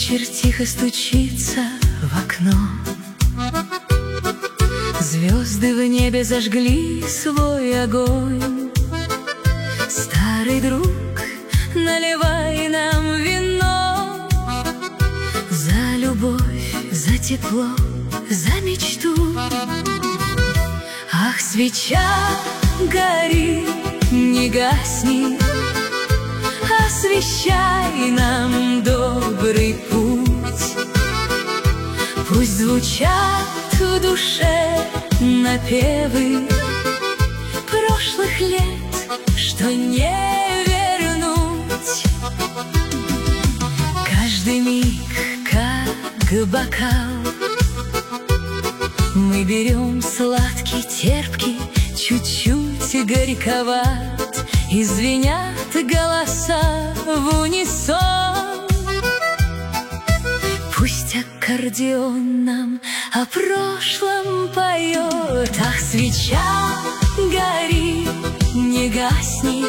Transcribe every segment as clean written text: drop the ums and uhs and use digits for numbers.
Вечер тихо стучится в окно. Звезды в небе зажгли свой огонь. Старый друг, наливай нам вино за любовь, за тепло, за мечту. Ах, свеча, гори, не гасни, освещай нам добрый путь. Пусть звучат в душе напевы прошлых лет, что не вернуть. Каждый миг, как бокал, мы берем сладкий, терпкий, чуть-чуть горьковат, и звенят голоса в унисон. Пусть аккордеон нам о прошлом поет. Ах, свеча, гори, не гасни,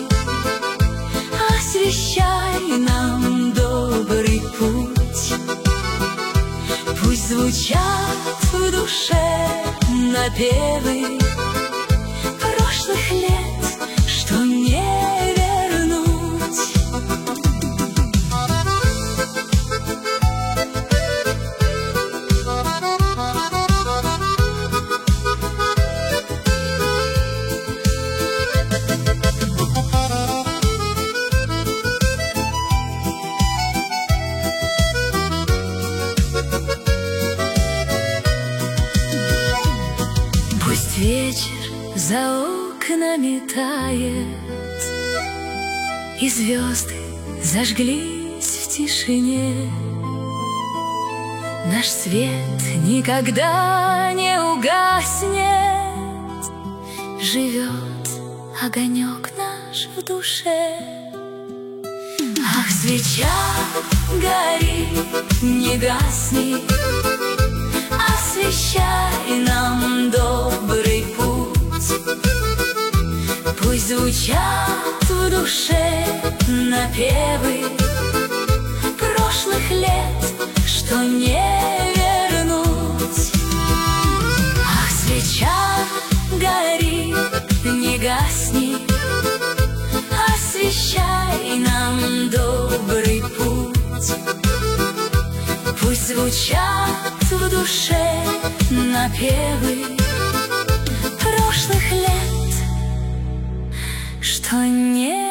освещай нам добрый путь. Пусть звучат в душе напевы прошлых лет, что не вернуть. Пусть вечер за окнами тает, и звезды зажглись в тишине. Наш свет никогда не угаснет, живет огонек наш в душе. Ах, свеча, гори, не гасни, освещай нам добрый путь. Пусть звучат в душе напевы прошлых лет, что не вернуть. Ах, свеча, гори, не гасни, освещай нам добрый путь. Пусть звучат в душе напевы прошлых лет, что не